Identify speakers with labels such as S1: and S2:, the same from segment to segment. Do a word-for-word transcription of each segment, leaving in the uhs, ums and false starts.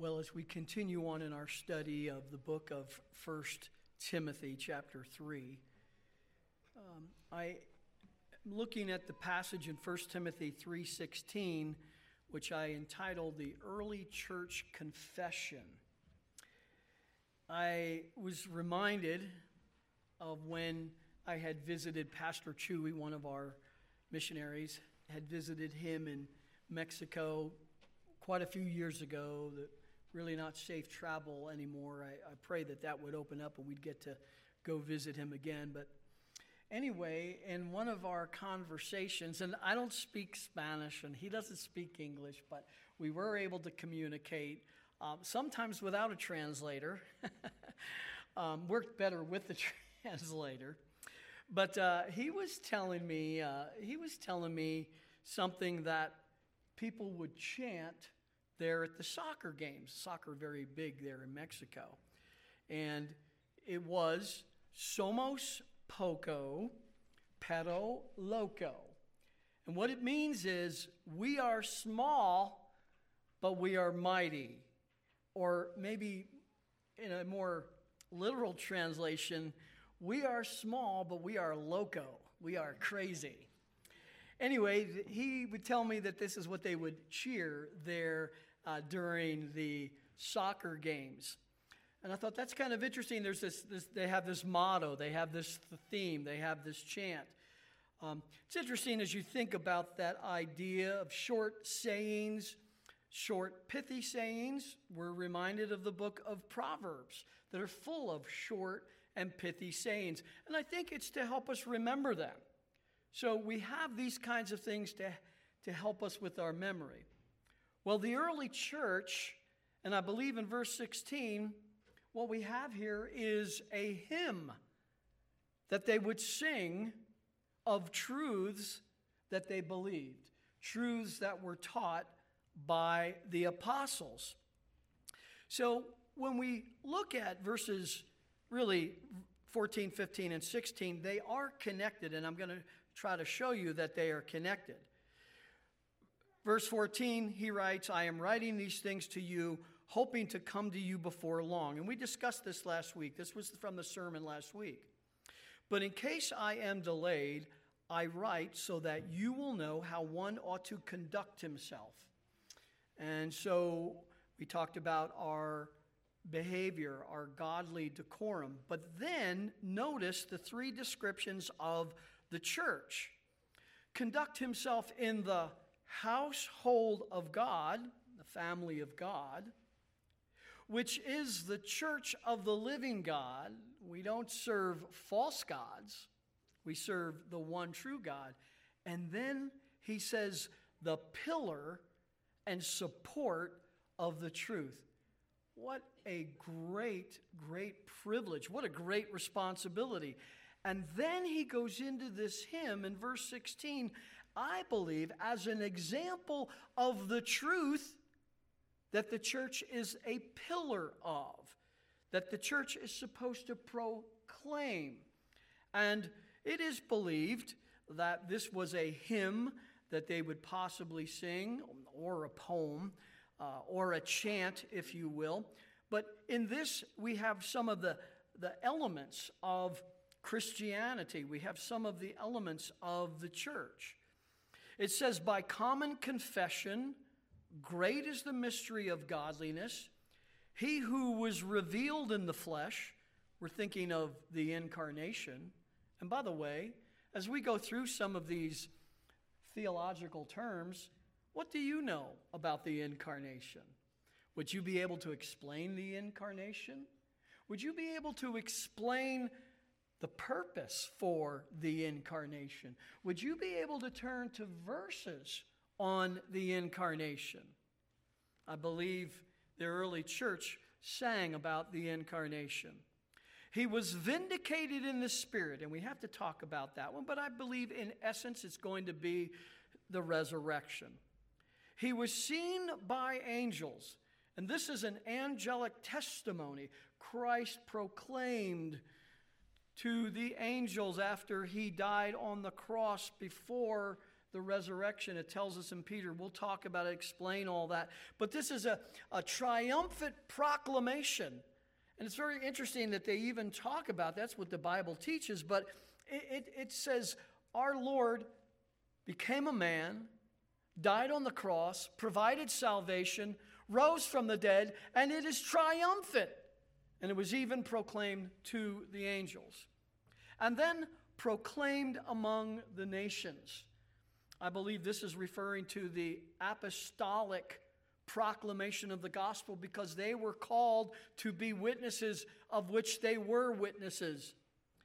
S1: Well, as we continue on in our study of the book of First Timothy chapter three, um, I am looking at the passage in First Timothy three sixteen, which I entitled the Early Church Confession. I was reminded of when I had visited Pastor Chewy, one of our missionaries, had visited him in Mexico quite a few years ago. That really not safe travel anymore. I, I pray that that would open up and we'd get to go visit him again. But anyway, in one of our conversations, and I don't speak Spanish and he doesn't speak English, but we were able to communicate, um, sometimes without a translator. um, worked better with the translator. But uh, he was telling me, uh, he was telling me something that people would chant there at the soccer games. Soccer very big there in Mexico. And it was Somos poco, pero loco. And what it means is we are small, but we are mighty. Or maybe in a more literal translation, we are small, but we are loco. We are crazy. Anyway, he would tell me that this is what they would cheer there uh, during the soccer games. And I thought that's kind of interesting. There's this, this they have this motto, they have this theme, they have this chant. Um, it's interesting as you think about that idea of short sayings, short pithy sayings. We're reminded of the book of Proverbs that are full of short and pithy sayings. And I think it's to help us remember them. So we have these kinds of things to, to help us with our memory. Well, the early church, and I believe in verse sixteen, what we have here is a hymn that they would sing of truths that they believed, truths that were taught by the apostles. So when we look at verses really fourteen, fifteen, and sixteen, they are connected, and I'm going to try to show you that they are connected. Verse fourteen, he writes, I am writing these things to you, hoping to come to you before long. And we discussed this last week. This was from the sermon last week. But in case I am delayed, I write so that you will know how one ought to conduct himself. And so we talked about our behavior, our godly decorum. But then notice the three descriptions of the church. Conduct himself in the household of God, the family of God, which is the church of the living God. We don't serve false gods. We serve the one true God. And then he says the pillar and support of the truth. What a great, great privilege. What a great responsibility. And then he goes into this hymn in verse sixteen, I believe, as an example of the truth that the church is a pillar of, that the church is supposed to proclaim. And it is believed that this was a hymn that they would possibly sing, or a poem, uh, or a chant, if you will. But in this, we have some of the, the elements of Christianity. We have some of the elements of the church. It says, by common confession, great is the mystery of godliness. He who was revealed in the flesh, we're thinking of the incarnation. And by the way, as we go through some of these theological terms, what do you know about the incarnation? Would you be able to explain the incarnation? Would you be able to explain the purpose for the incarnation? Would you be able to turn to verses on the incarnation? I believe the early church sang about the incarnation. He was vindicated in the Spirit, and we have to talk about that one, but I believe in essence it's going to be the resurrection. He was seen by angels, and this is an angelic testimony. Christ proclaimed to the angels after he died on the cross before the resurrection. It tells us in Peter. We'll talk about it, explain all that. But this is a, a triumphant proclamation. And it's very interesting that they even talk about, that's what the Bible teaches, but it, it, it says, our Lord became a man, died on the cross, provided salvation, rose from the dead, and it is triumphant. And it was even proclaimed to the angels. And then proclaimed among the nations. I believe this is referring to the apostolic proclamation of the gospel, because they were called to be witnesses, of which they were witnesses.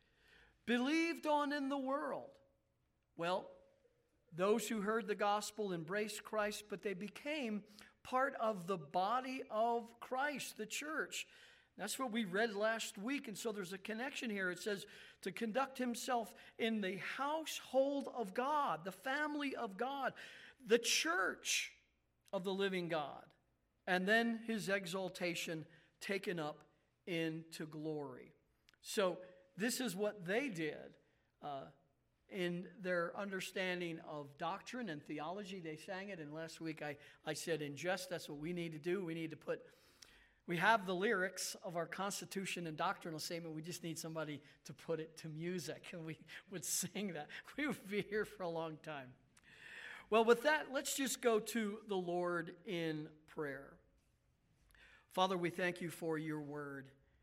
S1: Believed on in the world. Well, those who heard the gospel embraced Christ, but they became part of the body of Christ, the church. That's what we read last week, and so there's a connection here. It says to conduct himself in the household of God, the family of God, the church of the living God, and then his exaltation taken up into glory. So this is what they did uh, in their understanding of doctrine and theology. They sang it, and last week I, I said in jest, that's what we need to do. We need to put, we have the lyrics of our Constitution and doctrinal statement. We just need somebody to put it to music, and we would sing that. We would be here for a long time. Well, with that, let's just go to the Lord in prayer. Father, we thank you for your word.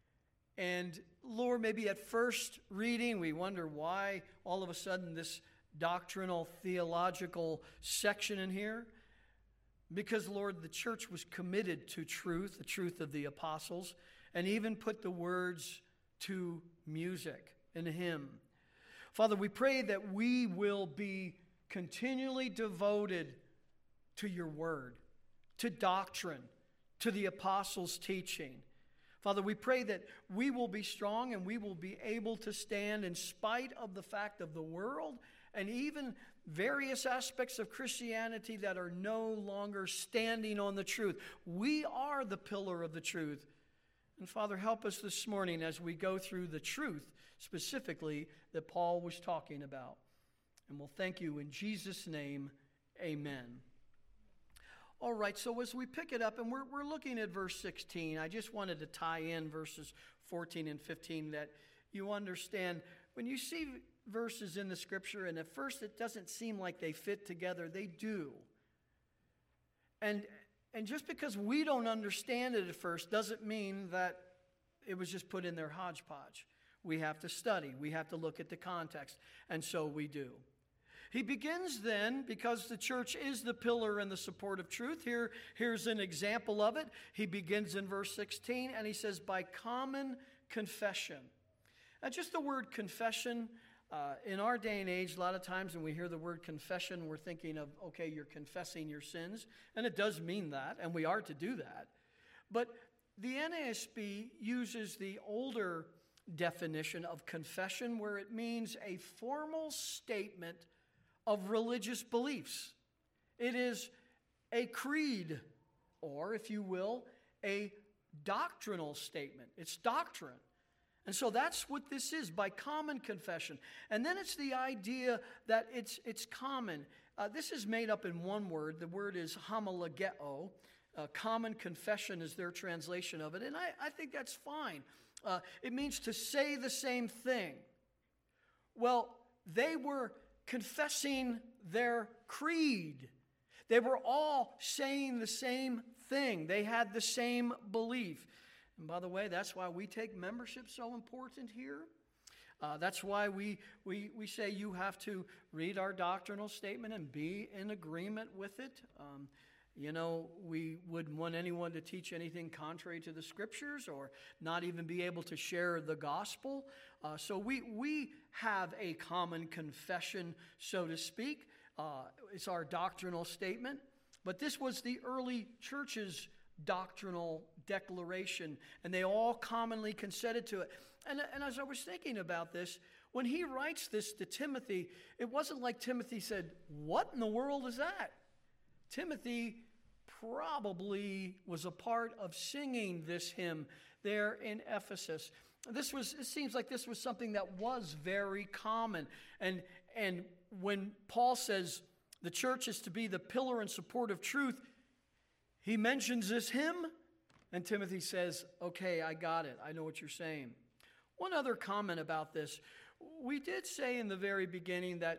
S1: And Lord, maybe at first reading, we wonder why all of a sudden this doctrinal, theological section in here. Because, Lord, the church was committed to truth, the truth of the apostles, and even put the words to music and hymn. Father, we pray that we will be continually devoted to your word, to doctrine, to the apostles' teaching. Father, we pray that we will be strong and we will be able to stand in spite of the fact of the world and even various aspects of Christianity that are no longer standing on the truth. We are the pillar of the truth. And Father, help us this morning as we go through the truth specifically that Paul was talking about. And we'll thank you in Jesus' name, amen. All right, so as we pick it up, and we're, we're looking at verse sixteen, I just wanted to tie in verses fourteen and fifteen that you understand. When you see verses in the scripture, and at first it doesn't seem like they fit together, they do. And, and just because we don't understand it at first doesn't mean that it was just put in there hodgepodge. We have to study. We have to look at the context. And so we do. He begins then, because the church is the pillar and the support of truth. Here, here's an example of it. He begins in verse sixteen, and he says, by common confession. Now, just the word confession, uh, in our day and age, a lot of times when we hear the word confession, we're thinking of, okay, you're confessing your sins. And it does mean that, and we are to do that. But the N A S B uses the older definition of confession, where it means a formal statement of religious beliefs. It is a creed, or if you will, a doctrinal statement. It's doctrine. And so that's what this is, by common confession. And then it's the idea that it's, it's common. Uh, this is made up in one word. The word is homologeo. Uh, common confession is their translation of it. And I, I think that's fine. Uh, it means to say the same thing. Well, they were confessing their creed. They were all saying the same thing. They had the same belief. And by the way, that's why we take membership so important here. Uh, that's why we, we, we say you have to read our doctrinal statement and be in agreement with it. Um, you know, we wouldn't want anyone to teach anything contrary to the scriptures or not even be able to share the gospel. Uh, so we, we have a common confession, so to speak. Uh, it's our doctrinal statement. But this was the early church's doctrinal declaration, and they all commonly consented to it. And, and as I was thinking about this, when he writes this to Timothy, it wasn't like Timothy said, what in the world is that? Timothy probably was a part of singing this hymn there in Ephesus. This was, it seems like this was something that was very common. And, and when Paul says the church is to be the pillar and support of truth, he mentions this hymn, and Timothy says, okay, I got it. I know what you're saying. One other comment about this. We did say in the very beginning that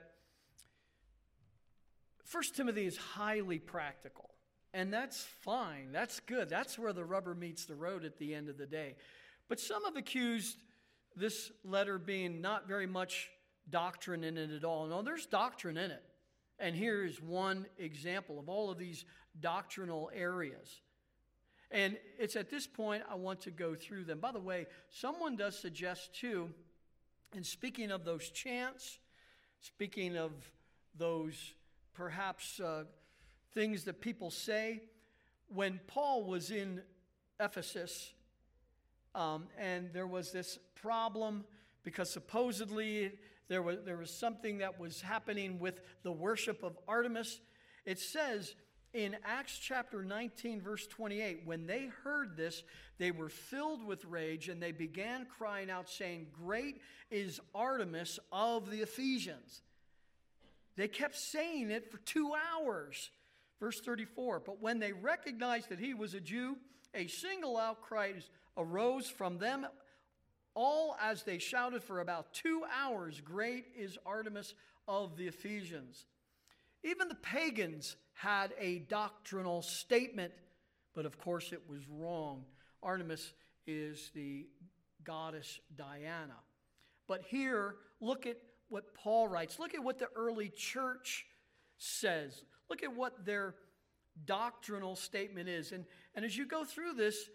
S1: First Timothy is highly practical, and that's fine. That's good. That's where the rubber meets the road at the end of the day. But some have accused this letter being not very much doctrine in it at all. No, there's doctrine in it. And here is one example of all of these doctrinal areas. And it's at this point I want to go through them. By the way, someone does suggest too, and speaking of those chants, speaking of those perhaps uh, things that people say, when Paul was in Ephesus, um, and there was this problem because supposedly there was, there was something that was happening with the worship of Artemis. It says in Acts chapter nineteen, verse twenty-eight, when they heard this, they were filled with rage, and they began crying out, saying, "Great is Artemis of the Ephesians." They kept saying it for two hours. Verse thirty-four, but when they recognized that he was a Jew, a single outcry arose from them all as they shouted for about two hours, "Great is Artemis of the Ephesians." Even the pagans had a doctrinal statement, but of course it was wrong. Artemis is the goddess Diana. But here, look at what Paul writes. Look at what the early church says. Look at what their doctrinal statement is. And, and as you go through this,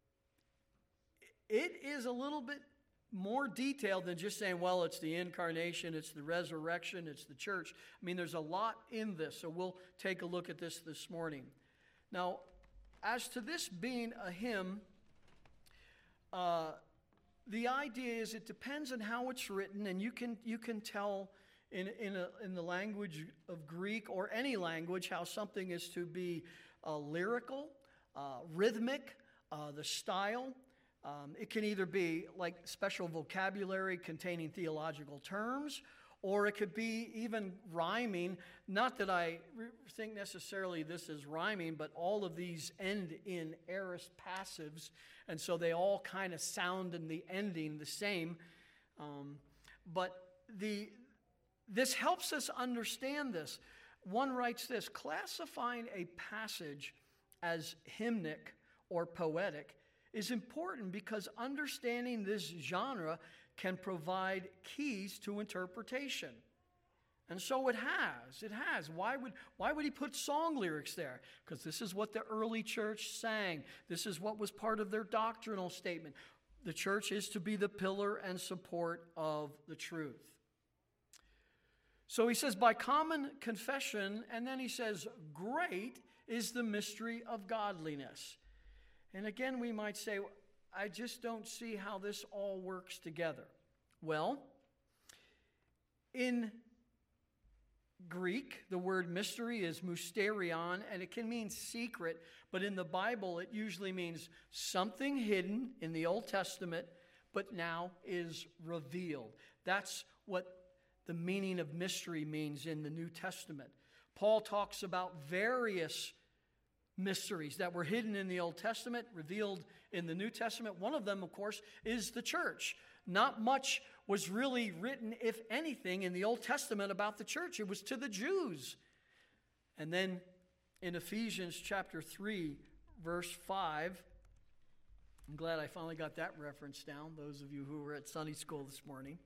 S1: it is a little bit more detailed than just saying, well, it's the incarnation, it's the resurrection, it's the church. I mean, there's a lot in this, so we'll take a look at this this morning. Now, as to this being a hymn, uh, the idea is it depends on how it's written, and you can you can tell in in, a, in the language of Greek or any language how something is to be uh, lyrical, uh, rhythmic, uh, the style. Um, it can either be like special vocabulary containing theological terms, or it could be even rhyming. Not that I re- think necessarily this is rhyming, but all of these end in aorist passives, and so they all kind of sound in the ending the same. Um, but the this helps us understand this. One writes this, classifying a passage as hymnic or poetic is important because understanding this genre can provide keys to interpretation. And so it has. It has. Why would, why would he put song lyrics there? Because this is what the early church sang. This is what was part of their doctrinal statement. The church is to be the pillar and support of the truth. So he says, by common confession, and then he says, great is the mystery of godliness. And again, we might say, I just don't see how this all works together. Well, in Greek, the word mystery is mysterion, and it can mean secret, but in the Bible, it usually means something hidden in the Old Testament, but now is revealed. That's what the meaning of mystery means in the New Testament. Paul talks about various mysteries that were hidden in the Old Testament, revealed in the New Testament. One of them, of course, is the church. Not much was really written, if anything, in the Old Testament about the church. It was to the Jews. And then in Ephesians chapter three, verse five, I'm glad I finally got that reference down, those of you who were at Sunday school this morning.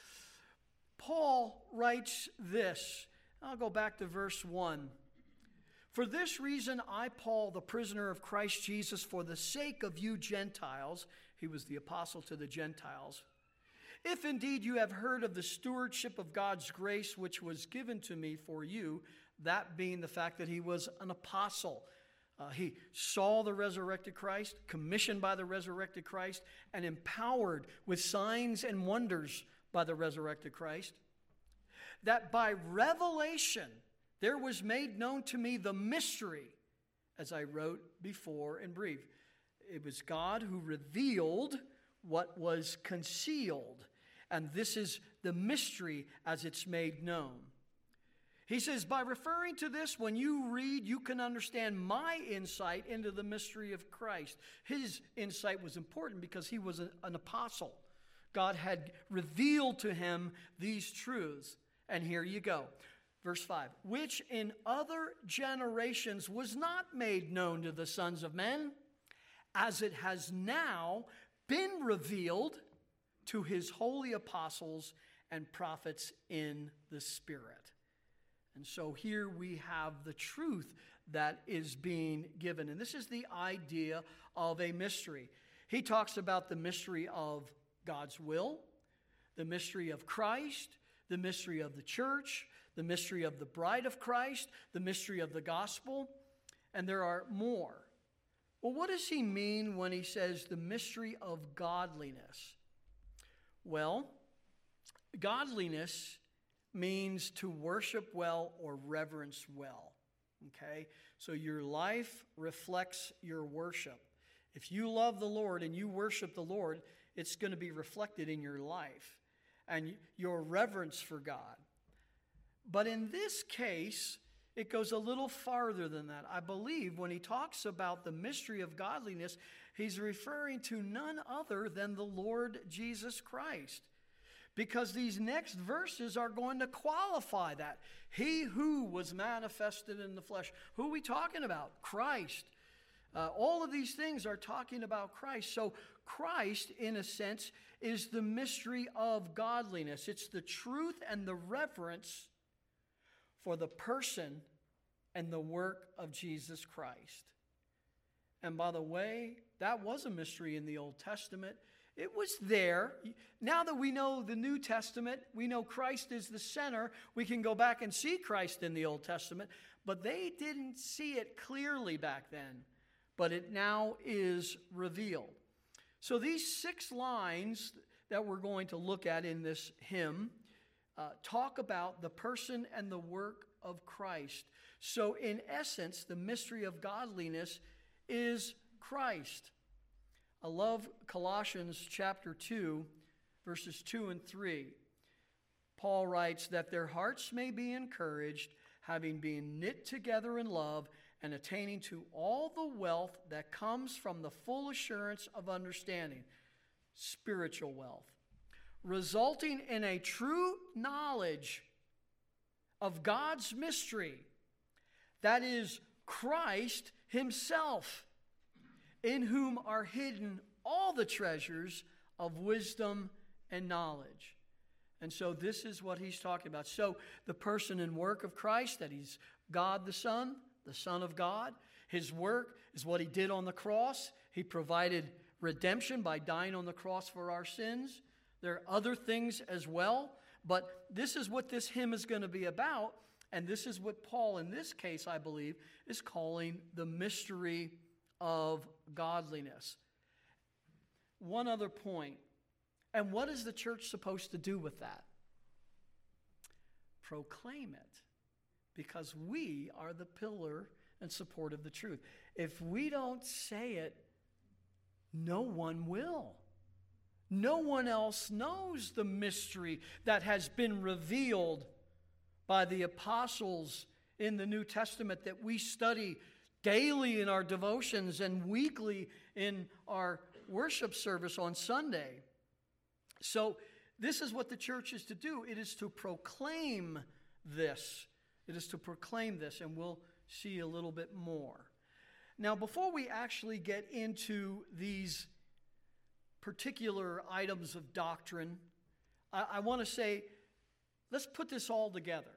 S1: Paul writes this. I'll go back to verse one. For this reason, I, Paul, the prisoner of Christ Jesus, for the sake of you Gentiles, he was the apostle to the Gentiles, if indeed you have heard of the stewardship of God's grace which was given to me for you, that being the fact that he was an apostle. Uh, he saw the resurrected Christ, commissioned by the resurrected Christ, and empowered with signs and wonders by the resurrected Christ, that by revelation there was made known to me the mystery, as I wrote before in brief. It was God who revealed what was concealed, and this is the mystery as it's made known. He says, by referring to this, when you read, you can understand my insight into the mystery of Christ. His insight was important because he was a, an apostle. God had revealed to him these truths. And here you go. Verse five, which in other generations was not made known to the sons of men, as it has now been revealed to his holy apostles and prophets in the Spirit. And so here we have the truth that is being given. And this is the idea of a mystery. He talks about the mystery of God's will, the mystery of Christ, the mystery of the church, the mystery of the bride of Christ, the mystery of the gospel, and there are more. Well, what does he mean when he says the mystery of godliness? Well, godliness means to worship well or reverence well, okay? So your life reflects your worship. If you love the Lord and you worship the Lord, it's going to be reflected in your life and your reverence for God. But in this case, it goes a little farther than that. I believe when he talks about the mystery of godliness, he's referring to none other than the Lord Jesus Christ. Because these next verses are going to qualify that. He who was manifested in the flesh. Who are we talking about? Christ. Uh, all of these things are talking about Christ. So Christ, in a sense, is the mystery of godliness. It's the truth and the reverence for the person and the work of Jesus Christ. And by the way, that was a mystery in the Old Testament. It was there. Now that we know the New Testament, we know Christ is the center, we can go back and see Christ in the Old Testament, but they didn't see it clearly back then. But it now is revealed. So these six lines that we're going to look at in this hymn uh, talk about the person and the work of Christ. So in essence, the mystery of godliness is Christ. I love Colossians chapter two, verses two and three. Paul writes that their hearts may be encouraged, having been knit together in love, and attaining to all the wealth that comes from the full assurance of understanding, spiritual wealth, resulting in a true knowledge of God's mystery, that is Christ himself, in whom are hidden all the treasures of wisdom and knowledge. And so this is what he's talking about. So the person and work of Christ, that he's God the Son, the Son of God. His work is what he did on the cross. He provided redemption by dying on the cross for our sins. There are other things as well, but this is what this hymn is going to be about, and this is what Paul, in this case, I believe, is calling the mystery of godliness. One other point, and what is the church supposed to do with that? Proclaim it. Because we are the pillar and support of the truth. If we don't say it, no one will. No one else knows the mystery that has been revealed by the apostles in the New Testament that we study daily in our devotions and weekly in our worship service on Sunday. So this is what the church is to do. It is to proclaim this. It is to proclaim this, and we'll see a little bit more. Now, before we actually get into these particular items of doctrine, I, I want to say, let's put this all together.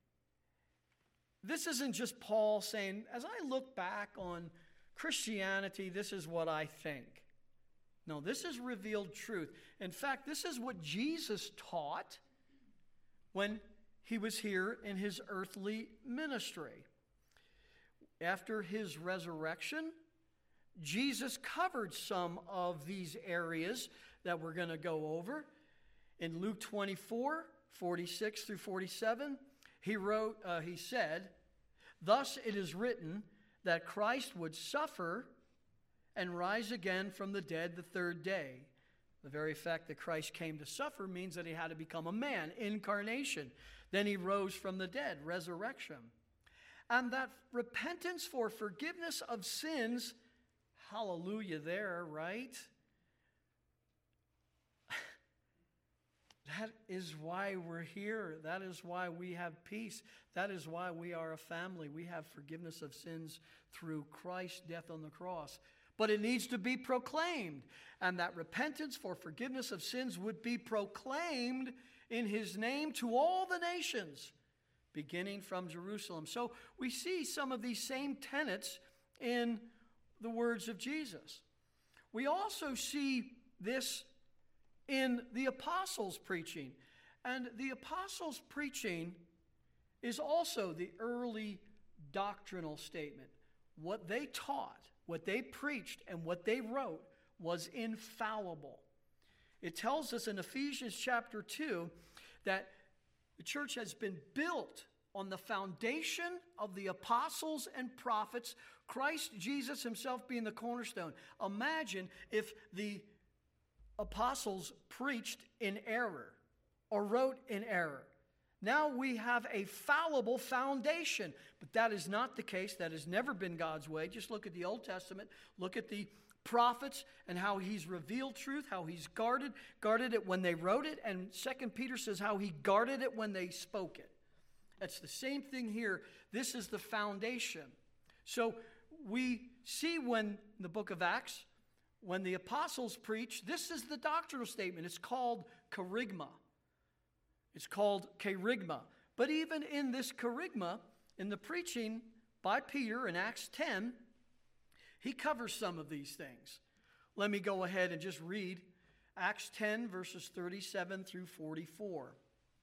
S1: This isn't just Paul saying, as I look back on Christianity, this is what I think. No, this is revealed truth. In fact, this is what Jesus taught when he was here in his earthly ministry. After his resurrection, Jesus covered some of these areas that we're going to go over. In Luke twenty-four, forty-six through forty-seven, he wrote, uh, he said, "Thus it is written that Christ would suffer and rise again from the dead the third day, The very fact that Christ came to suffer means that he had to become a man, incarnation. Then he rose from the dead, resurrection. And that repentance for forgiveness of sins, hallelujah there, right? That is why we're here. That is why we have peace. That is why we are a family. We have forgiveness of sins through Christ's death on the cross. But it needs to be proclaimed. And that repentance for forgiveness of sins would be proclaimed in his name to all the nations, beginning from Jerusalem. So we see some of these same tenets in the words of Jesus. We also see this in the apostles' preaching. And the apostles' preaching is also the early doctrinal statement. What they taught, what they preached, and what they wrote was infallible. It tells us in Ephesians chapter two that the church has been built on the foundation of the apostles and prophets, Christ Jesus himself being the cornerstone. Imagine if the apostles preached in error or wrote in error. Now we have a fallible foundation, but that is not the case. That has never been God's way. Just look at the Old Testament. Look at the prophets and how he's revealed truth, how he's guarded, guarded it when they wrote it, and Second Peter says how he guarded it when they spoke it. That's the same thing here. This is the foundation. So we see when in the book of Acts, when the apostles preach, this is the doctrinal statement. It's called kerygma. It's called kerygma. But even in this kerygma, in the preaching by Peter in Acts ten, he covers some of these things. Let me go ahead and just read Acts ten, verses thirty-seven through forty-four.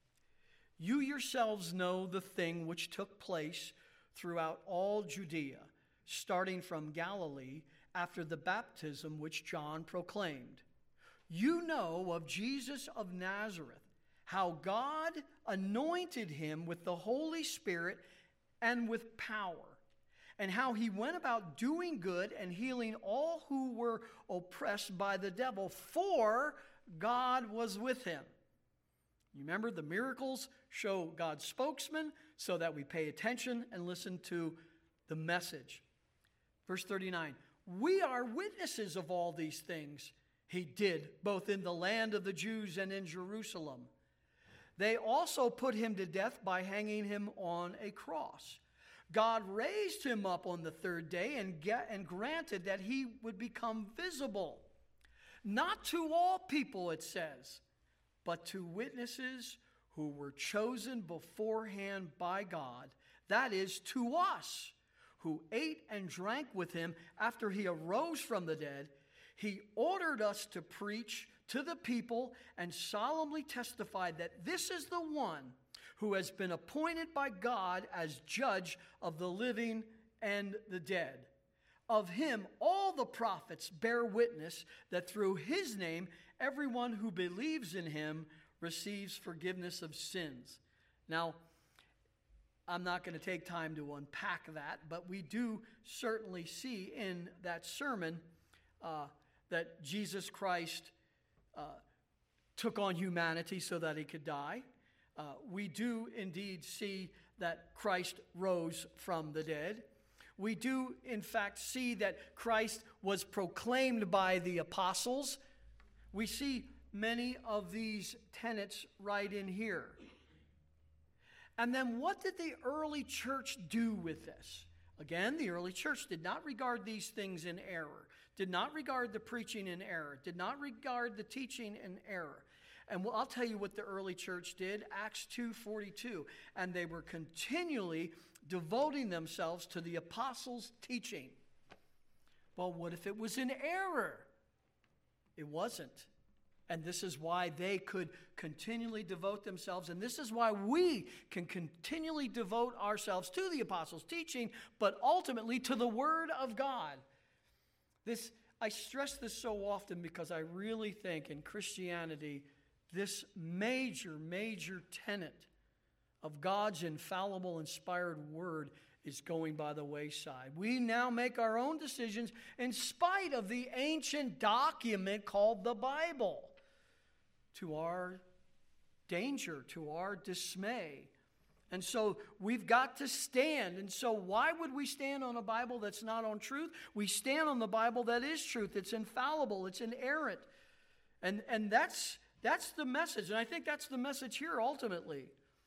S1: You yourselves know the thing which took place throughout all Judea, starting from Galilee, after the baptism which John proclaimed. You know of Jesus of Nazareth, how God anointed him with the Holy Spirit and with power, and how he went about doing good and healing all who were oppressed by the devil, for God was with him. You remember the miracles show God's spokesman so that we pay attention and listen to the message. Verse thirty-nine, we are witnesses of all these things he did, both in the land of the Jews and in Jerusalem. They also put him to death by hanging him on a cross. God raised him up on the third day and, get, and granted that he would become visible, not to all people, it says, but to witnesses who were chosen beforehand by God, that is, to us, who ate and drank with him after he arose from the dead. He ordered us to preach to the people and solemnly testified that this is the one who has been appointed by God as judge of the living and the dead. Of him all the prophets bear witness that through his name everyone who believes in him receives forgiveness of sins. Now, I'm not going to take time to unpack that, but we do certainly see in that sermon uh, that Jesus Christ uh, took on humanity so that he could die. Uh, we do indeed see that Christ rose from the dead. We do, in fact, see that Christ was proclaimed by the apostles. We see many of these tenets right in here. And then what did the early church do with this? Again, the early church did not regard these things in error, did not regard the preaching in error, did not regard the teaching in error. And I'll tell you what the early church did, Acts two forty-two. And they were continually devoting themselves to the apostles' teaching. Well, what if it was in error? It wasn't. And this is why they could continually devote themselves. And this is why we can continually devote ourselves to the apostles' teaching, but ultimately to the Word of God. This, I stress this so often because I really think in Christianity, this major, major tenet of God's infallible, inspired Word is going by the wayside. We now make our own decisions in spite of the ancient document called the Bible. to our danger, to our dismay. And so we've got to stand. And so why would we stand on a Bible that's not on truth? We stand on the Bible that is truth. It's infallible. It's inerrant. And, and that's, that's the message. And I think that's the message here ultimately.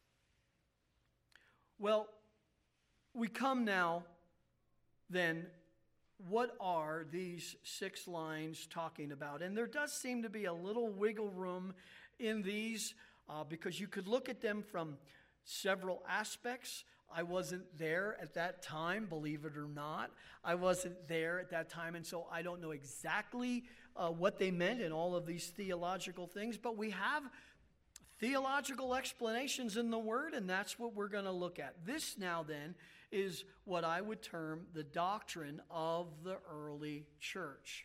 S1: Well, we come now, then, what are these six lines talking about? And there does seem to be a little wiggle room in these uh, because you could look at them from several aspects. I wasn't there at that time, believe it or not. I wasn't there at that time, and so I don't know exactly uh, what they meant in all of these theological things, but we have theological explanations in the Word, and that's what we're going to look at. This now, then, is what I would term the doctrine of the early church.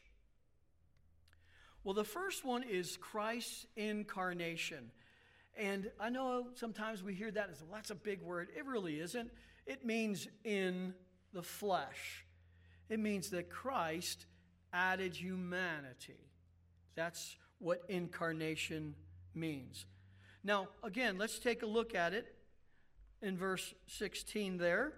S1: Well, the first one is Christ's incarnation. And I know sometimes we hear that as, well, that's a big word. It really isn't. It means in the flesh. It means that Christ added humanity. That's what incarnation means. Now, again, let's take a look at it in verse sixteen there.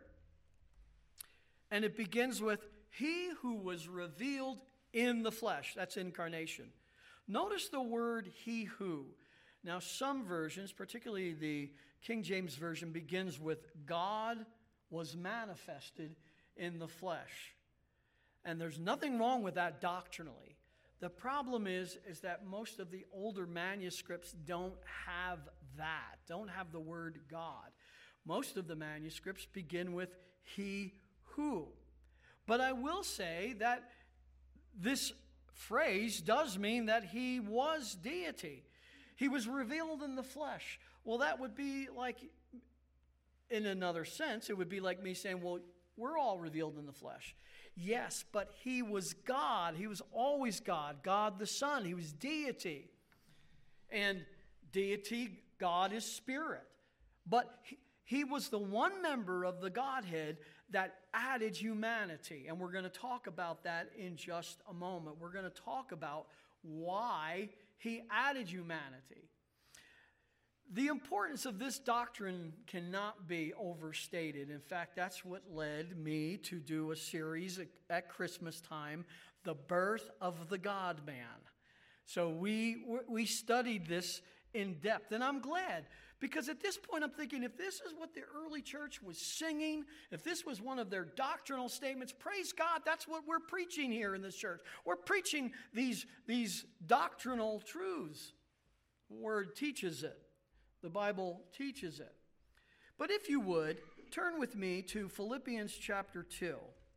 S1: And it begins with, he who was revealed in the flesh. That's incarnation. Notice the word he who. Now, some versions, particularly the King James Version, begins with God was manifested in the flesh. And there's nothing wrong with that doctrinally. The problem is, is that most of the older manuscripts don't have that, don't have the word God. Most of the manuscripts begin with he who. But I will say that this phrase does mean that he was deity. He was revealed in the flesh. Well, that would be like, in another sense, it would be like me saying, well, we're all revealed in the flesh. Yes, but he was God. He was always God. God the Son. He was deity. And deity, God is spirit. But he, he was the one member of the Godhead that added humanity. And we're going to talk about that in just a moment. We're going to talk about why he added humanity. The importance of this doctrine cannot be overstated. In fact, that's what led me to do a series at Christmas time, The Birth of the God-Man. So we, we studied this in depth, and I'm glad, because at this point I'm thinking, if this is what the early church was singing, if this was one of their doctrinal statements, praise God, that's what we're preaching here in this church. We're preaching these, these doctrinal truths. The Word teaches it. The Bible teaches it. But if you would, turn with me to Philippians chapter two.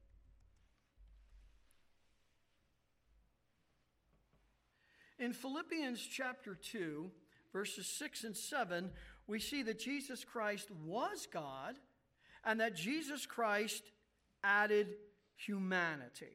S1: In Philippians chapter two, verses six and seven, we see that Jesus Christ was God and that Jesus Christ added humanity.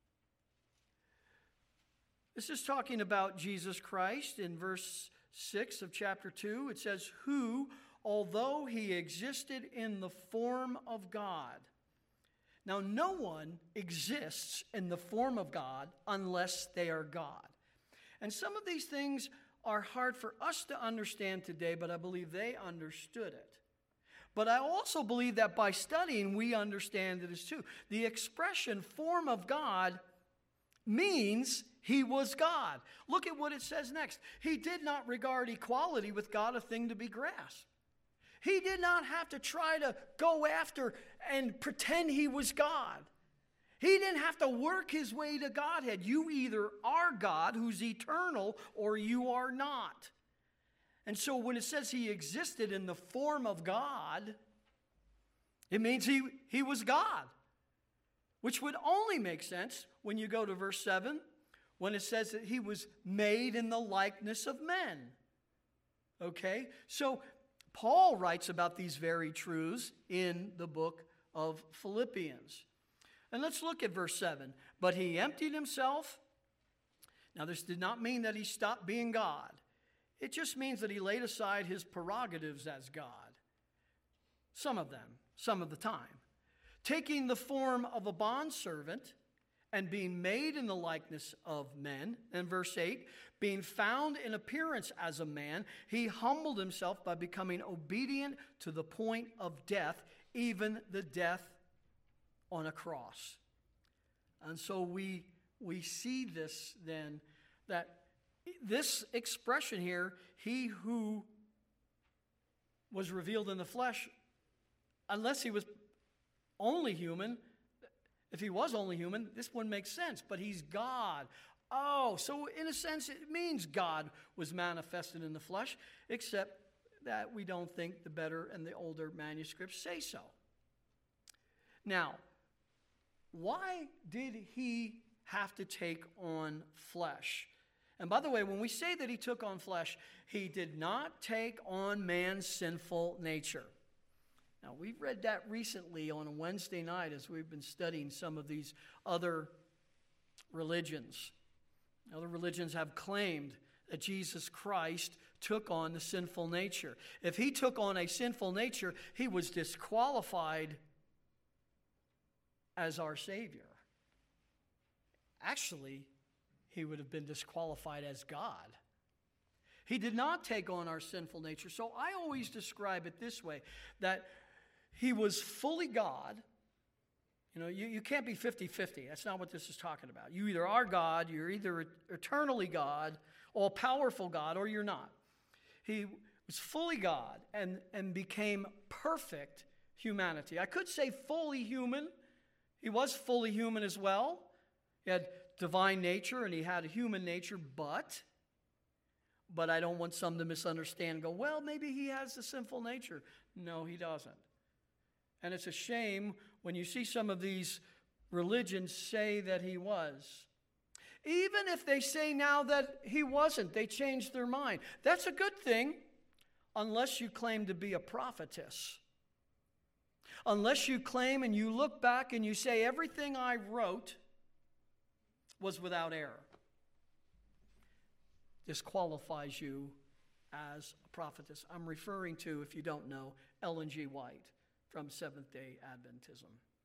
S1: This is talking about Jesus Christ in verse six of chapter two. It says, who, although he existed in the form of God. Now, no one exists in the form of God unless they are God. And some of these things are hard for us to understand today, but I believe they understood it. But I also believe that by studying, we understand it as too. The expression form of God means he was God. Look at what it says next. He did not regard equality with God a thing to be grasped. He did not have to try to go after and pretend he was God. He didn't have to work his way to Godhead. You either are God, who's eternal, or you are not. And so when it says he existed in the form of God, it means he, he was God. Which would only make sense when you go to verse seven, when it says that he was made in the likeness of men. Okay? So Paul writes about these very truths in the book of Philippians. And let's look at verse seven. But he emptied himself. Now, this did not mean that he stopped being God. It just means that he laid aside his prerogatives as God. Some of them, some of the time. Taking the form of a bondservant and being made in the likeness of men. And verse eight, being found in appearance as a man, he humbled himself by becoming obedient to the point of death, even the death on a cross. And so we we see this then, that this expression here, he who was revealed in the flesh, unless he was only human, if he was only human, this wouldn't make sense, but he's God. Oh, so in a sense, it means God was manifested in the flesh, except that we don't think the better and the older manuscripts say so. Now, why did he have to take on flesh? And by the way, when we say that he took on flesh, he did not take on man's sinful nature. Now, we read that recently on a Wednesday night as we've been studying some of these other religions. Other religions have claimed that Jesus Christ took on the sinful nature. If he took on a sinful nature, he was disqualified as our Savior. Actually, he would have been disqualified as God. He did not take on our sinful nature. So I always describe it this way, that he was fully God. You know, you, you can't be fifty-fifty. That's not what this is talking about. You either are God, you're either eternally God, all-powerful God, or you're not. He was fully God and, and became perfect humanity. I could say fully human. He was fully human as well. He had divine nature and he had a human nature, but, but I don't want some to misunderstand and go, well, maybe he has the sinful nature. No, he doesn't. And it's a shame when you see some of these religions say that he was. Even if they say now that he wasn't, they changed their mind. That's a good thing, unless you claim to be a prophetess. Unless you claim and you look back and you say everything I wrote was without error. Disqualifies you as a prophetess. I'm referring to, if you don't know, Ellen G. White from Seventh-day Adventism.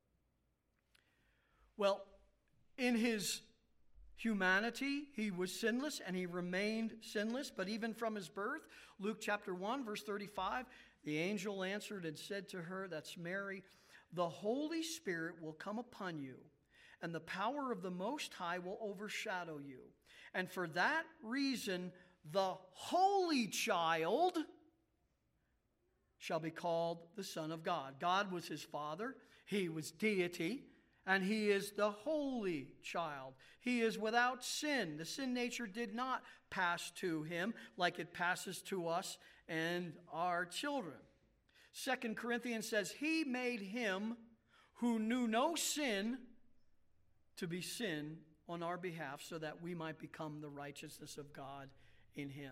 S1: Well, in his humanity, he was sinless and he remained sinless, but even from his birth, Luke chapter one, verse thirty-five, the angel answered and said to her, that's Mary, the Holy Spirit will come upon you, and the power of the Most High will overshadow you. And for that reason, the Holy Child shall be called the Son of God. God was his Father. He was deity. And he is the Holy Child. He is without sin. The sin nature did not pass to him like it passes to us and our children. Second Corinthians says, he made him who knew no sin to be sin on our behalf so that we might become the righteousness of God in him.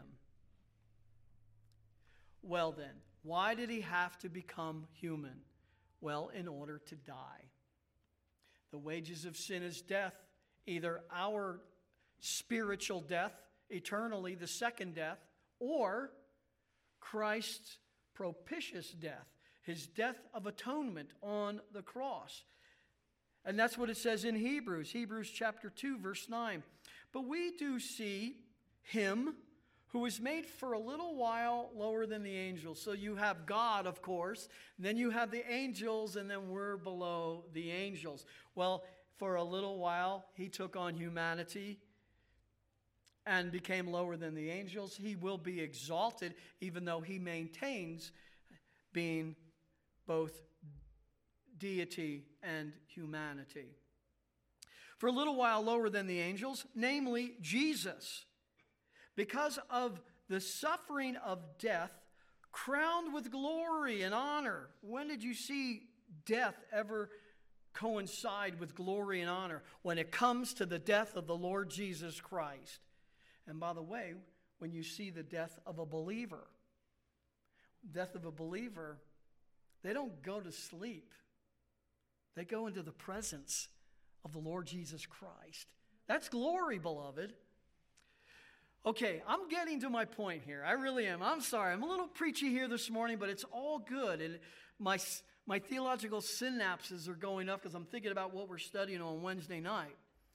S1: Well then, why did he have to become human? Well, in order to die. The wages of sin is death, either our spiritual death, eternally, the second death, or Christ's propitious death, his death of atonement on the cross. And that's what it says in Hebrews, Hebrews chapter two, verse nine. But we do see him who was made for a little while lower than the angels. So you have God, of course, and then you have the angels, and then we're below the angels. Well, for a little while, he took on humanity and became lower than the angels. He will be exalted, even though he maintains being both deity and humanity. For a little while lower than the angels, namely Jesus, because of the suffering of death, crowned with glory and honor. When did you see death ever coincide with glory and honor? When it comes to the death of the Lord Jesus Christ. And by the way, when you see the death of a believer, death of a believer, they don't go to sleep. They go into the presence of the Lord Jesus Christ. That's glory, beloved. Okay, I'm getting to my point here. I really am. I'm sorry. I'm a little preachy here this morning, but it's all good. And my, my theological synapses are going up because I'm thinking about what we're studying on Wednesday night.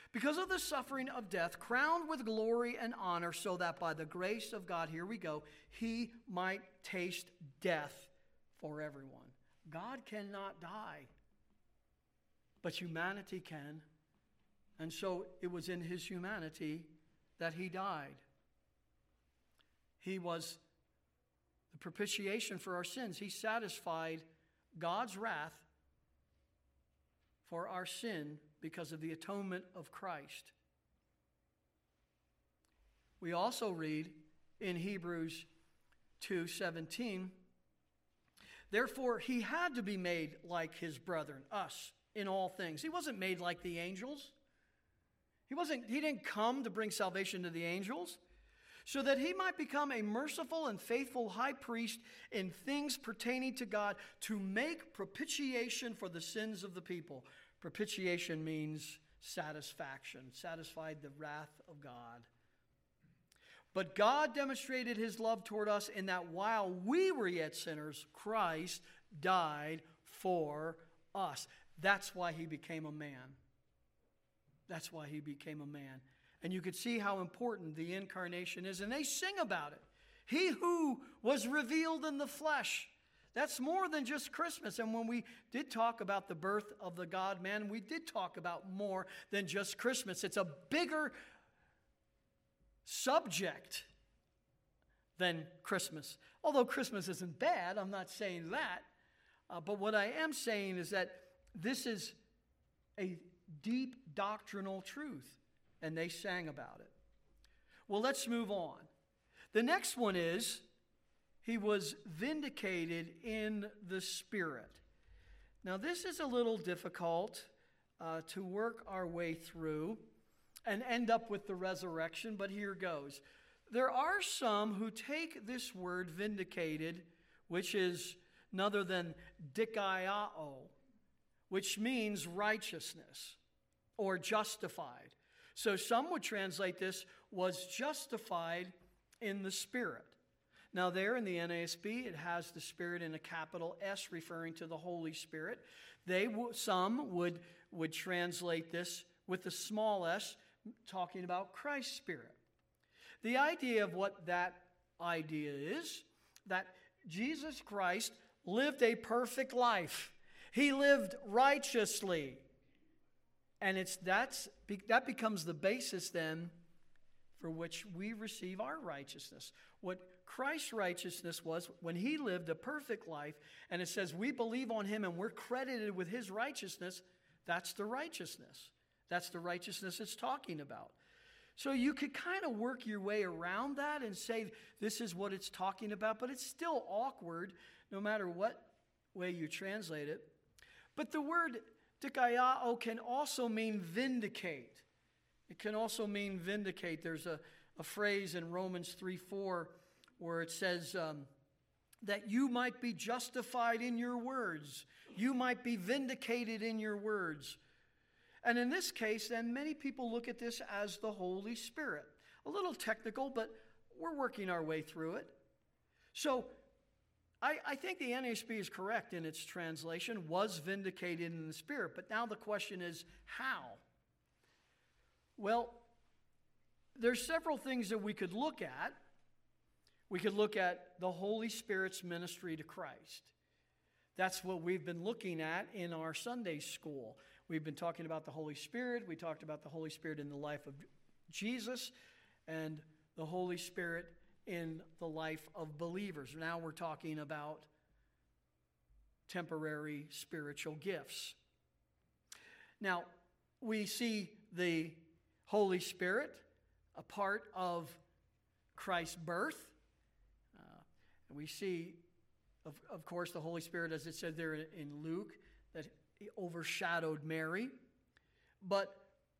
S1: Because of the suffering of death, crowned with glory and honor, so that by the grace of God, here we go, he might taste death for everyone. God cannot die, but humanity can. And so it was in his humanity that he died. He was the propitiation for our sins. He satisfied God's wrath for our sin because of the atonement of Christ. We also read in Hebrews two seventeen, therefore he had to be made like his brethren, us, in all things. He wasn't made like the angels. He wasn't, he didn't come to bring salvation to the angels, so that he might become a merciful and faithful high priest in things pertaining to God, to make propitiation for the sins of the people. Propitiation means satisfaction, satisfied the wrath of God. But God demonstrated his love toward us in that while we were yet sinners, Christ died for us. That's why he became a man. That's why he became a man. And you could see how important the incarnation is. And they sing about it. He who was revealed in the flesh. That's more than just Christmas. And when we did talk about the birth of the God-man, we did talk about more than just Christmas. It's a bigger subject than Christmas. Although Christmas isn't bad, I'm not saying that. Uh, but what I am saying is that this is a deep doctrinal truth. And they sang about it. Well, let's move on. The next one is, he was vindicated in the Spirit. Now, this is a little difficult uh, to work our way through and end up with the resurrection, but here goes. There are some who take this word vindicated, which is none other than dikaiao, which means righteousness or justified. So some would translate this, was justified in the Spirit. Now there in the N A S B, it has the Spirit in a capital S, referring to the Holy Spirit. They Some would, would translate this with the small s, talking about Christ's Spirit. The idea of what that idea is, that Jesus Christ lived a perfect life. He lived righteously. And it's that's that becomes the basis then for which we receive our righteousness. What Christ's righteousness was when he lived a perfect life, and it says we believe on him and we're credited with his righteousness, that's the righteousness. That's the righteousness it's talking about. So you could kind of work your way around that and say this is what it's talking about, but it's still awkward no matter what way you translate it. But the word dikaiao can also mean vindicate. It can also mean vindicate. There's a, a phrase in Romans three four where it says um, that you might be justified in your words. You might be vindicated in your words. And in this case, then, many people look at this as the Holy Spirit. A little technical, but we're working our way through it. So I, I think the N A S B is correct in its translation, was vindicated in the Spirit. But now the question is, how? Well, there's several things that we could look at. We could look at the Holy Spirit's ministry to Christ. That's what we've been looking at in our Sunday school. We've been talking about the Holy Spirit. We talked about the Holy Spirit in the life of Jesus and the Holy Spirit in the life of believers. Now we're talking about temporary spiritual gifts. Now, we see the Holy Spirit a part of Christ's birth. Uh, and we see, of, of course, the Holy Spirit, as it said there in Luke, that he overshadowed Mary. But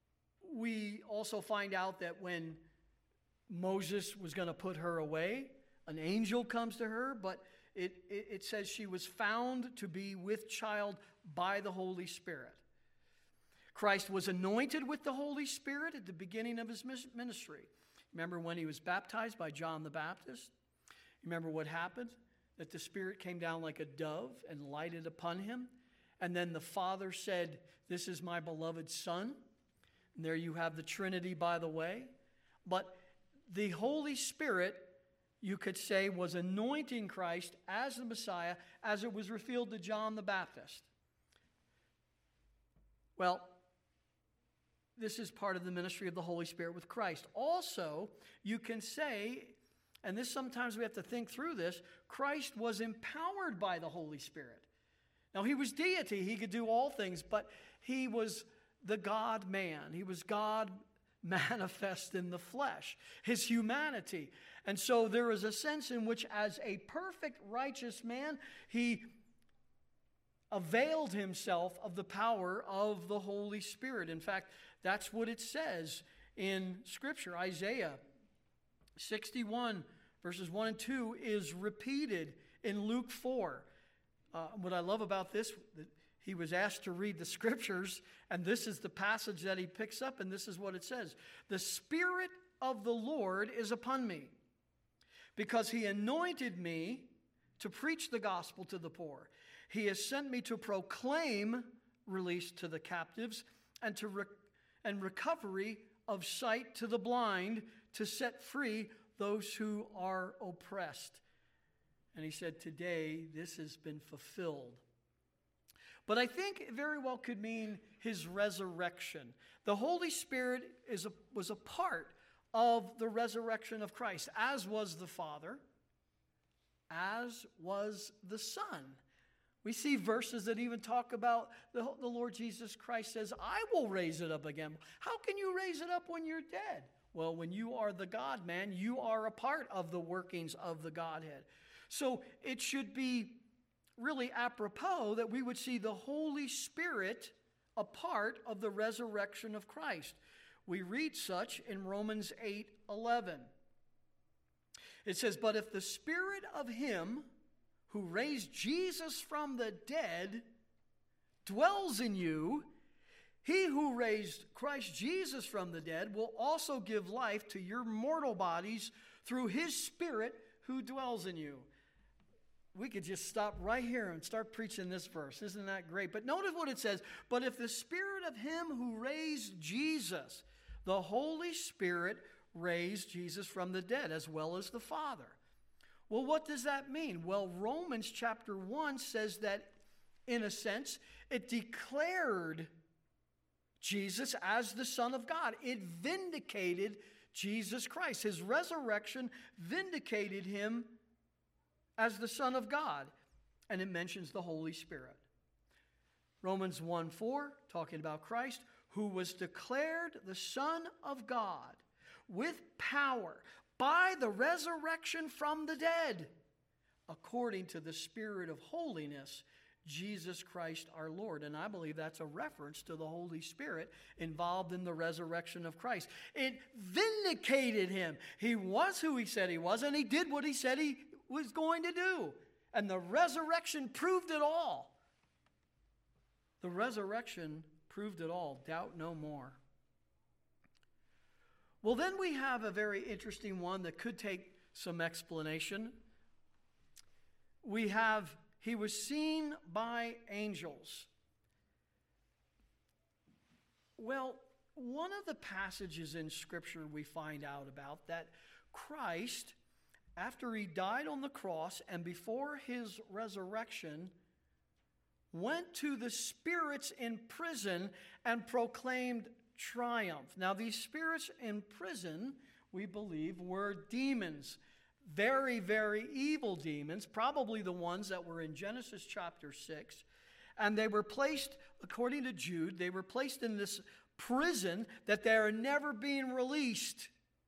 S1: we also find out that when Moses was going to put her away, an angel comes to her, but it, it, it says she was found to be with child by the Holy Spirit. Christ was anointed with the Holy Spirit at the beginning of his ministry. Remember when he was baptized by John the Baptist? Remember what happened? That the Spirit came down like a dove and lighted upon him. And then the Father said, "This is my beloved Son." And there you have the Trinity, by the way. But the Holy Spirit, you could say, was anointing Christ as the Messiah as it was revealed to John the Baptist. Well, this is part of the ministry of the Holy Spirit with Christ. Also, you can say, and this sometimes we have to think through this, Christ was empowered by the Holy Spirit. Now, he was deity. He could do all things, but he was the God-man. He was God manifest in the flesh, his humanity. And so there is a sense in which as a perfect righteous man, he availed himself of the power of the Holy Spirit. In fact, that's what it says in Scripture. Isaiah sixty-one, verses one and two is repeated in Luke four. Uh, what I love about this, he was asked to read the Scriptures, and this is the passage that he picks up, and this is what it says. The Spirit of the Lord is upon me, because he anointed me to preach the gospel to the poor. He has sent me to proclaim release to the captives and to re- and recovery of sight to the blind, to set free those who are oppressed. And he said, today this has been fulfilled. But I think it very well could mean his resurrection. The Holy Spirit is a, was a part of the resurrection of Christ, as was the Father, as was the Son. We see verses that even talk about the, the Lord Jesus Christ says, I will raise it up again. How can you raise it up when you're dead? Well, when you are the God-man, you are a part of the workings of the Godhead. So it should be really apropos that we would see the Holy Spirit a part of the resurrection of Christ. We read such in Romans eight eleven. It says, but if the Spirit of him who raised Jesus from the dead dwells in you, he who raised Christ Jesus from the dead will also give life to your mortal bodies through his Spirit who dwells in you. We could just stop right here and start preaching this verse. Isn't that great? But notice what it says. But if the Spirit of him who raised Jesus, the Holy Spirit raised Jesus from the dead, as well as the Father. Well, what does that mean? Well, Romans chapter one says that, in a sense, it declared Jesus as the Son of God. It vindicated Jesus Christ. His resurrection vindicated him as the Son of God. And it mentions the Holy Spirit. Romans one four, talking about Christ, who was declared the Son of God with power by the resurrection from the dead, according to the Spirit of holiness, Jesus Christ our Lord. And I believe that's a reference to the Holy Spirit involved in the resurrection of Christ. It vindicated him. He was who he said he was, and he did what he said he was going to do. And the resurrection proved it all. The resurrection proved it all. Doubt no more. Well, then we have a very interesting one that could take some explanation. We have, he was seen by angels. Well, one of the passages in Scripture we find out about that Christ, after he died on the cross and before his resurrection, went to the spirits in prison and proclaimed triumph. Now, these spirits in prison, we believe, were demons. Very, very evil demons, probably the ones that were in Genesis chapter six. And they were placed, according to Jude, they were placed in this prison that they are never being released.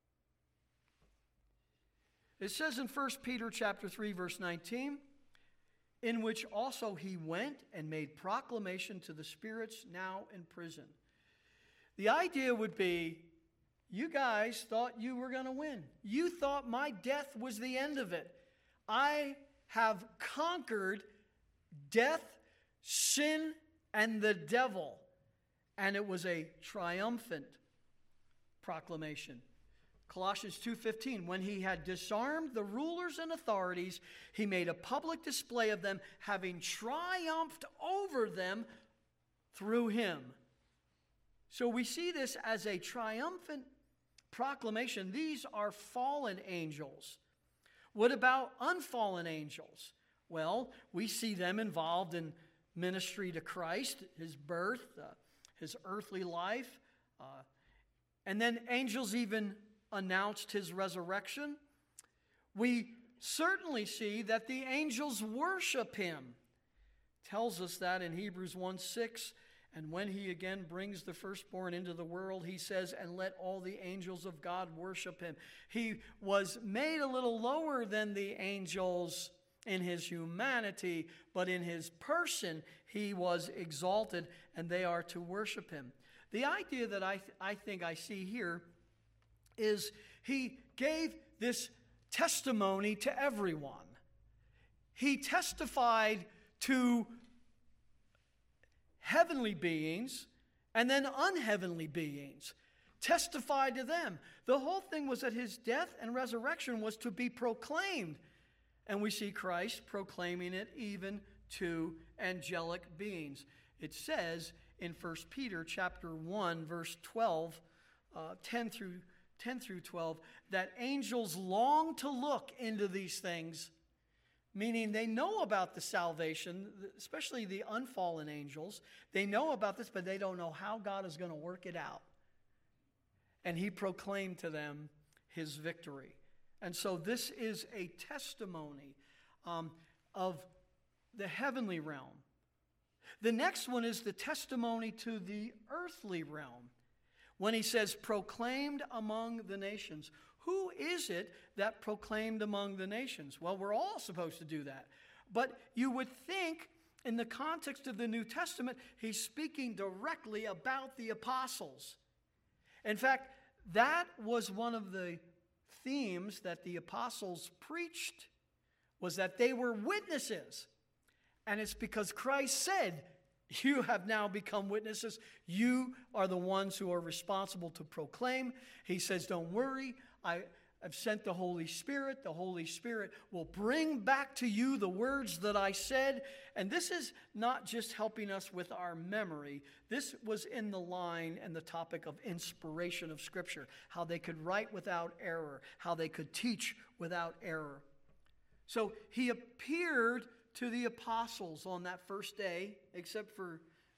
S1: It says in First Peter chapter three, verse nineteen, in which also he went and made proclamation to the spirits now in prison. The idea would be, you guys thought you were going to win. You thought my death was the end of it. I have conquered death, sin, and the devil. And it was a triumphant proclamation. Colossians two fifteen, when he had disarmed the rulers and authorities, he made a public display of them, having triumphed over them through him. So we see this as a triumphant proclamation. These are fallen angels. What about unfallen angels? Well, we see them involved in ministry to Christ, his birth, uh, his earthly life. Uh, and then angels even announced his resurrection. We certainly see that the angels worship him. It tells us that in Hebrews one six. And when he again brings the firstborn into the world, he says, and let all the angels of God worship him. He was made a little lower than the angels in his humanity, but in his person he was exalted, and they are to worship him. The idea that I, th- I think I see here is he gave this testimony to everyone. He testified to heavenly beings and then unheavenly beings, testified to them. The whole thing was that his death and resurrection was to be proclaimed. And we see Christ proclaiming it even to angelic beings. It says in First Peter chapter one, verse twelve, uh, ten through ten through twelve, that angels long to look into these things, meaning they know about the salvation, especially the unfallen angels. They know about this, but they don't know how God is going to work it out. And he proclaimed to them his victory. And so this is a testimony um, of the heavenly realm. The next one is the testimony to the earthly realm. When he says, proclaimed among the nations. Who is it that proclaimed among the nations? Well, we're all supposed to do that. But you would think, in the context of the New Testament, he's speaking directly about the apostles. In fact, that was one of the themes that the apostles preached, was that they were witnesses. And it's because Christ said, you have now become witnesses. You are the ones who are responsible to proclaim. He says, don't worry, I have sent the Holy Spirit. The Holy Spirit will bring back to you the words that I said. And this is not just helping us with our memory. This was in the line and the topic of inspiration of Scripture, how they could write without error, how they could teach without error. So he appeared to the apostles on that first day, except for,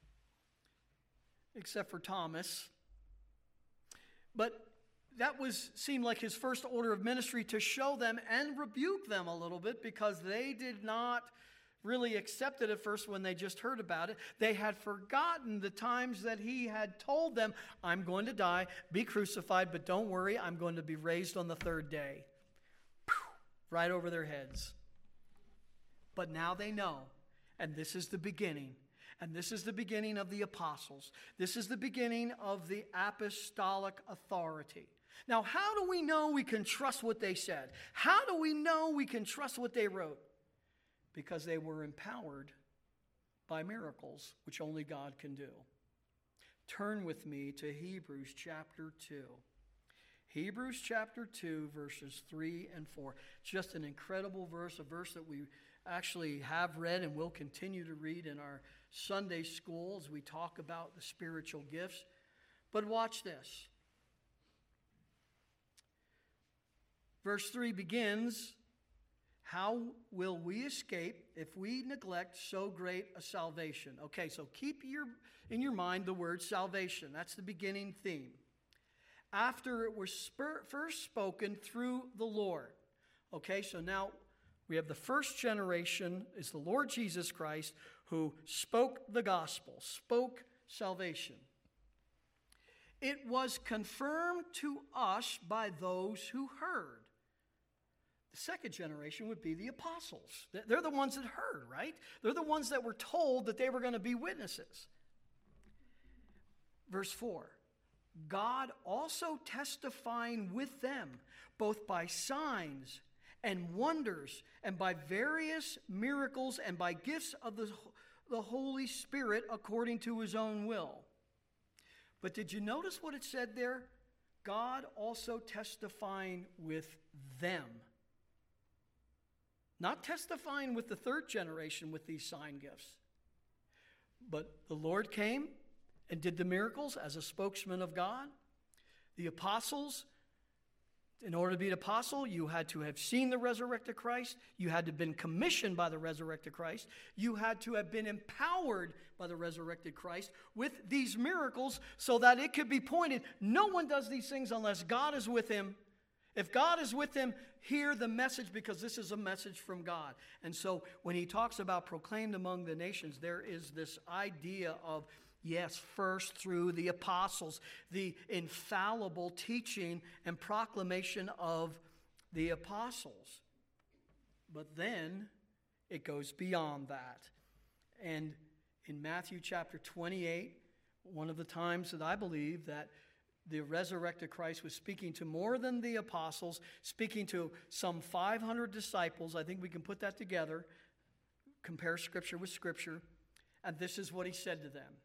S1: except for Thomas. But that was seemed like his first order of ministry, to show them and rebuke them a little bit, because they did not really accept it at first when they just heard about it. They had forgotten the times that he had told them, I'm going to die, be crucified, but don't worry, I'm going to be raised on the third day. Right over their heads. But now they know, and this is the beginning. And this is the beginning of the apostles. This is the beginning of the apostolic authority. Now, how do we know we can trust what they said? How do we know we can trust what they wrote? Because they were empowered by miracles, which only God can do. Turn with me to Hebrews chapter two. Hebrews chapter two, verses three and four. Just an incredible verse, a verse that we actually have read and will continue to read in our Sunday school as we talk about the spiritual gifts. But watch this. Verse three begins, how will we escape if we neglect so great a salvation? Okay, so keep your in your mind the word salvation. That's the beginning theme. After it was spur, first spoken through the Lord. Okay, so now we have the first generation is the Lord Jesus Christ, who spoke the gospel, spoke salvation. It was confirmed to us by those who heard. The second generation would be the apostles. They're the ones that heard, right? They're the ones that were told that they were going to be witnesses. Verse four, God also testifying with them, both by signs and wonders, and by various miracles, and by gifts of the, the Holy Spirit according to his own will. But did you notice what it said there? God also testifying with them. Not testifying with the third generation with these sign gifts. But the Lord came, and did the miracles as a spokesman of God. The apostles, in order to be an apostle, you had to have seen the resurrected Christ. You had to have been commissioned by the resurrected Christ. You had to have been empowered by the resurrected Christ with these miracles so that it could be pointed. No one does these things unless God is with him. If God is with him, hear the message, because this is a message from God. And so when he talks about proclaimed among the nations, there is this idea of, yes, first through the apostles, the infallible teaching and proclamation of the apostles. But then it goes beyond that. And in Matthew chapter twenty-eight, one of the times that I believe that the resurrected Christ was speaking to more than the apostles, speaking to some five hundred disciples. I think we can put that together, compare Scripture with Scripture. And this is what he said to them.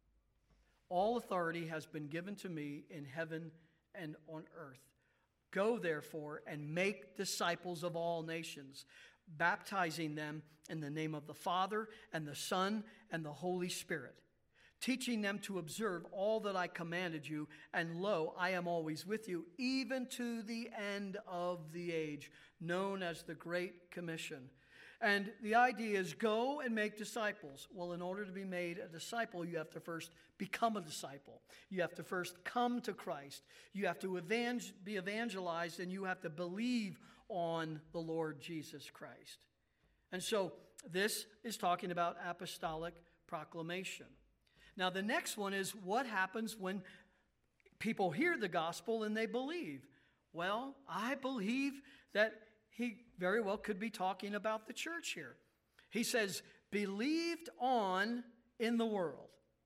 S1: All authority has been given to me in heaven and on earth. Go, therefore, and make disciples of all nations, baptizing them in the name of the Father and the Son and the Holy Spirit, teaching them to observe all that I commanded you, and lo, I am always with you, even to the end of the age, known as the Great Commission. And the idea is go and make disciples. Well, in order to be made a disciple, you have to first become a disciple. You have to first come to Christ. You have to evangel- be evangelized, and you have to believe on the Lord Jesus Christ. And so this is talking about apostolic proclamation. Now, the next one is what happens when people hear the gospel and they believe. Well, I believe that he very well could be talking about the church here. He says, believed on in the world.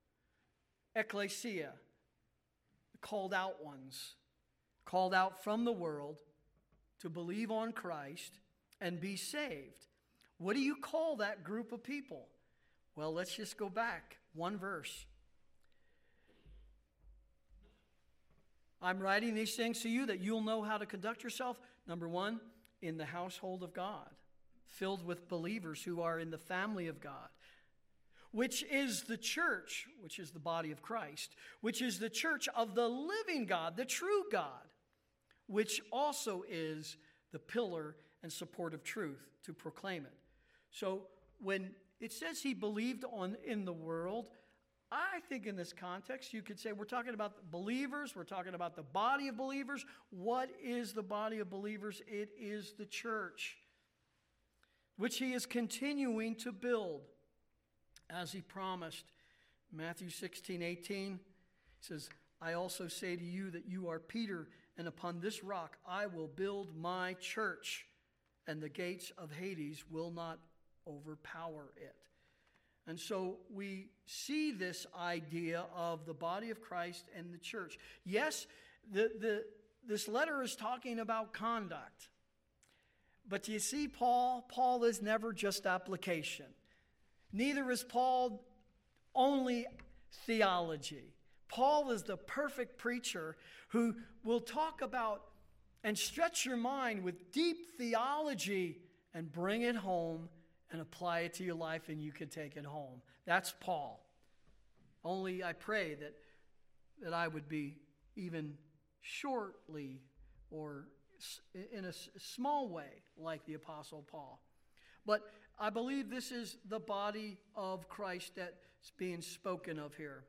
S1: Ecclesia, called out ones, called out from the world to believe on Christ and be saved. What do you call that group of people? Well, let's just go back one verse. I'm writing these things to you that you'll know how to conduct yourself. Number one, in the household of God, filled with believers who are in the family of God, which is the church, which is the body of Christ, which is the church of the living God, the true God, which also is the pillar and support of truth to proclaim it. So when it says he believed on in the world, I think in this context, you could say we're talking about believers. We're talking about the body of believers. What is the body of believers? It is the church, which he is continuing to build as he promised. Matthew sixteen eighteen says, I also say to you that you are Peter, and upon this rock I will build my church, and the gates of Hades will not overpower it. And so we see this idea of the body of Christ and the church. Yes, the, the, this letter is talking about conduct. But you see, Paul, Paul is never just application. Neither is Paul only theology. Paul is the perfect preacher who will talk about and stretch your mind with deep theology and bring it home and apply it to your life, and you can take it home. That's Paul. Only I pray that, that I would be even shortly or in a small way like the Apostle Paul. But I believe this is the body of Christ that's being spoken of here.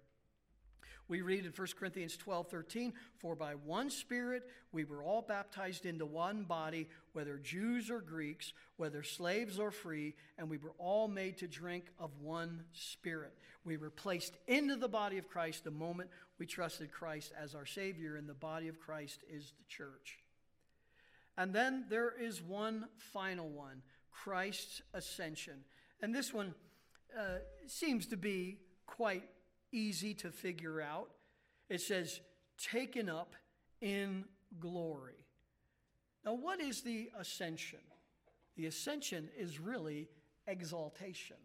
S1: We read in First Corinthians twelve thirteen, for by one Spirit we were all baptized into one body, whether Jews or Greeks, whether slaves or free, and we were all made to drink of one Spirit. We were placed into the body of Christ the moment we trusted Christ as our Savior, and the body of Christ is the church. And then there is one final one, Christ's ascension. And this one uh, seems to be quite easy to figure out. It says, taken up in glory. Now, what is the ascension? The ascension is really exaltation,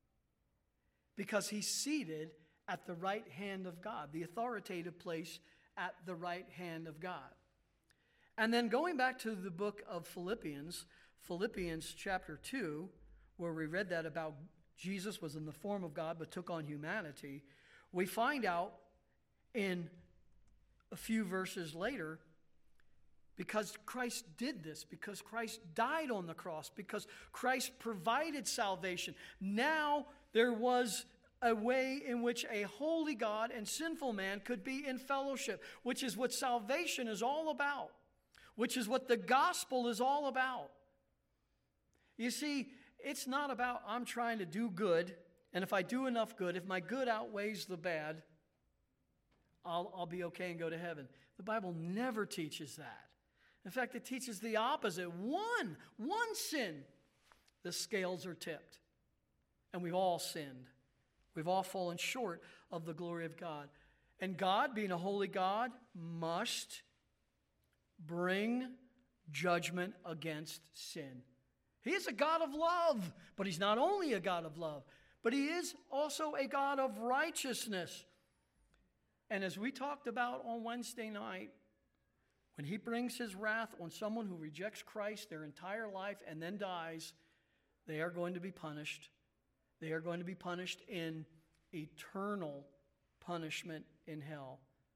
S1: because he's seated at the right hand of God, the authoritative place at the right hand of God. And then going back to the book of Philippians, Philippians chapter two, where we read that about Jesus was in the form of God but took on humanity, We find out in a few verses later, because Christ did this, because Christ died on the cross, because Christ provided salvation, now there was a way in which a holy God and sinful man could be in fellowship, which is what salvation is all about, which is what the gospel is all about. You see, it's not about I'm trying to do good, and if I do enough good, if my good outweighs the bad, I'll, I'll be okay and go to heaven. The Bible never teaches that. In fact, it teaches the opposite. One, one sin, the scales are tipped. And we've all sinned. We've all fallen short of the glory of God. And God, being a holy God, must bring judgment against sin. He is a God of love, but he's not only a God of love, but he is also a God of righteousness. And as we talked about on Wednesday night, when he brings his wrath on someone who rejects Christ their entire life and then dies, they are going to be punished. They are going to be punished in eternal punishment in hell.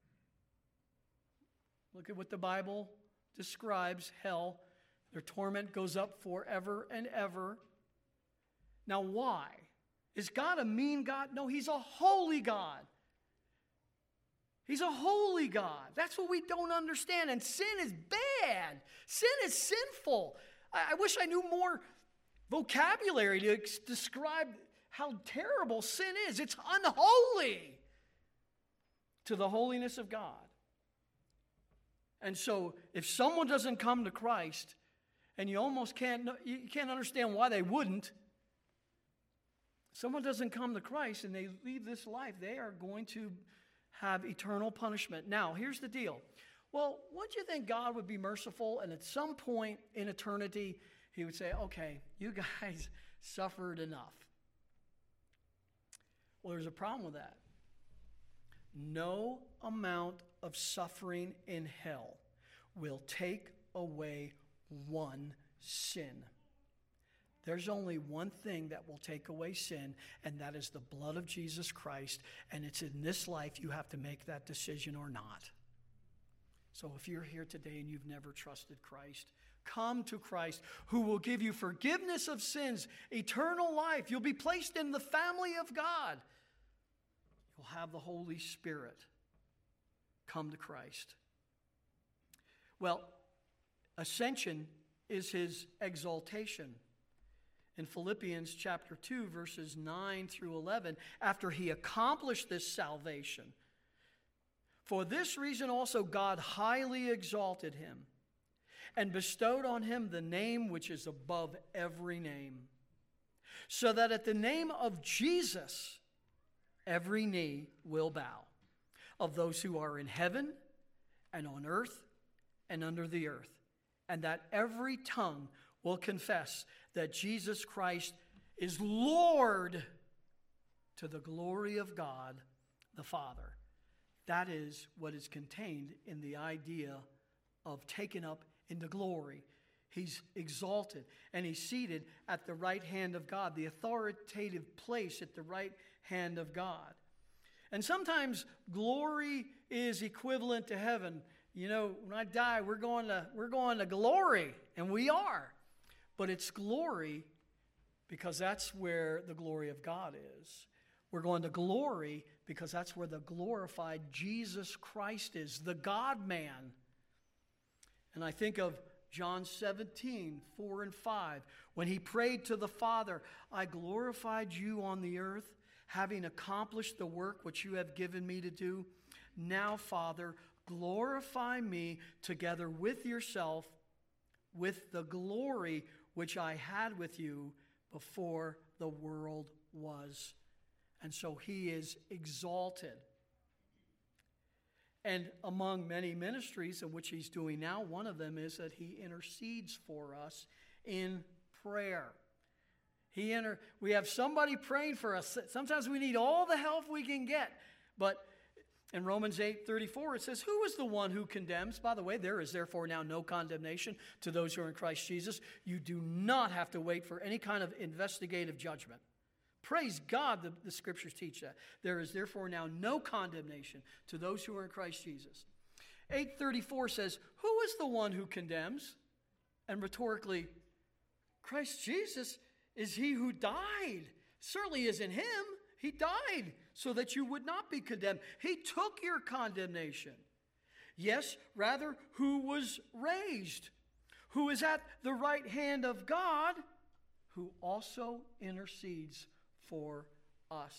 S1: Look at what the Bible describes hell. Their torment goes up forever and ever. Now, why? Is God a mean God? No, he's a holy God. He's a holy God. That's what we don't understand. And sin is bad. Sin is sinful. I, I wish I knew more vocabulary to ex- describe how terrible sin is. It's unholy to the holiness of God. And so if someone doesn't come to Christ, and you almost can't, you can't understand why they wouldn't, someone doesn't come to Christ and they leave this life, they are going to have eternal punishment. Now, here's the deal. Well, wouldn't you think God would be merciful and at some point in eternity, he would say, okay, you guys suffered enough? Well, there's a problem with that. No amount of suffering in hell will take away one sin. There's only one thing that will take away sin, and that is the blood of Jesus Christ. And it's in this life you have to make that decision or not. So if you're here today and you've never trusted Christ, come to Christ, who will give you forgiveness of sins, eternal life. You'll be placed in the family of God. You'll have the Holy Spirit. Come to Christ. Well, ascension is his exaltation. In Philippians chapter two, verses nine through eleven, after he accomplished this salvation, for this reason also God highly exalted him and bestowed on him the name which is above every name, so that at the name of Jesus every knee will bow, of those who are in heaven and on earth and under the earth, and that every tongue will confess that Jesus Christ is Lord, to the glory of God the Father. That is what is contained in the idea of taken up into glory. He's exalted and he's seated at the right hand of God, the authoritative place at the right hand of God. And sometimes glory is equivalent to heaven. You know, when I die, we're going to we're going to glory, and we are. But it's glory because that's where the glory of God is. We're going to glory because that's where the glorified Jesus Christ is, the God-man. And I think of John seventeen, four and five, when he prayed to the Father, I glorified you on the earth, having accomplished the work which you have given me to do. Now, Father, glorify me together with yourself, with the glory which I had with you before the world was. And so he is exalted. And among many ministries in which he's doing now, one of them is that he intercedes for us in prayer. He inter- we have somebody praying for us. Sometimes we need all the help we can get. But in Romans eight thirty-four, it says, who is the one who condemns? By the way, there is therefore now no condemnation to those who are in Christ Jesus. You do not have to wait for any kind of investigative judgment. Praise God, the, the Scriptures teach that. There is therefore now no condemnation to those who are in Christ Jesus. eight thirty-four says, who is the one who condemns? And rhetorically, Christ Jesus is he who died. Certainly isn't him. He died so that you would not be condemned. He took your condemnation. Yes, rather, who was raised, who is at the right hand of God, who also intercedes for us.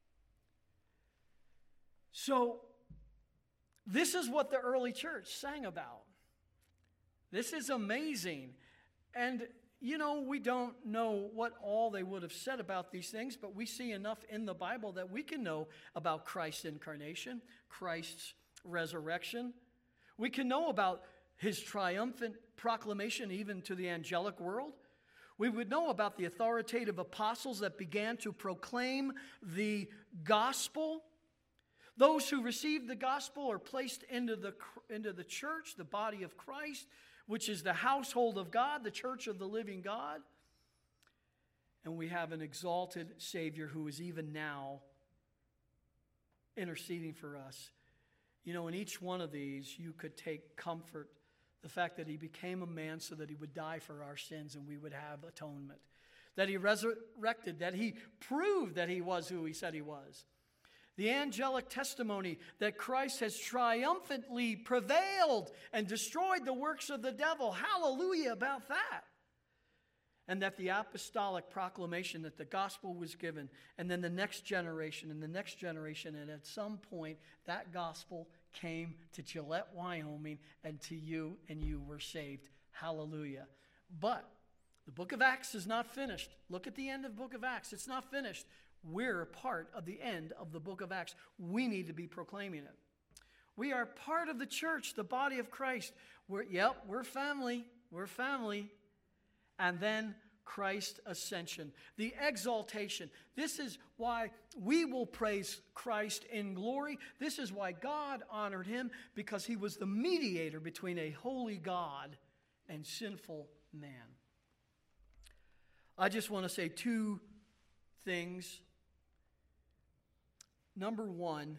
S1: So, this is what the early church sang about. This is amazing. And, you know, we don't know what all they would have said about these things, but we see enough in the Bible that we can know about Christ's incarnation, Christ's resurrection. We can know about his triumphant proclamation even to the angelic world. We would know about the authoritative apostles that began to proclaim the gospel. Those who received the gospel are placed into the, into the church, the body of Christ, which is the household of God, the church of the living God. And we have an exalted Savior who is even now interceding for us. You know, in each one of these, you could take comfort the fact that he became a man so that he would die for our sins and we would have atonement. That he resurrected, that he proved that he was who he said he was. The angelic testimony that Christ has triumphantly prevailed and destroyed the works of the devil. Hallelujah about that. And that the apostolic proclamation that the gospel was given, and then the next generation and the next generation, and at some point that gospel came to Gillette, Wyoming, and to you, and you were saved. Hallelujah. But the book of Acts is not finished. Look at the end of the book of Acts. It's not finished. We're part of the end of the book of Acts. We need to be proclaiming it. We are part of the church, the body of Christ. We're, yep, we're family. We're family. And then Christ's ascension, the exaltation. This is why we will praise Christ in glory. This is why God honored him, because he was the mediator between a holy God and sinful man. I just want to say two things. Number one,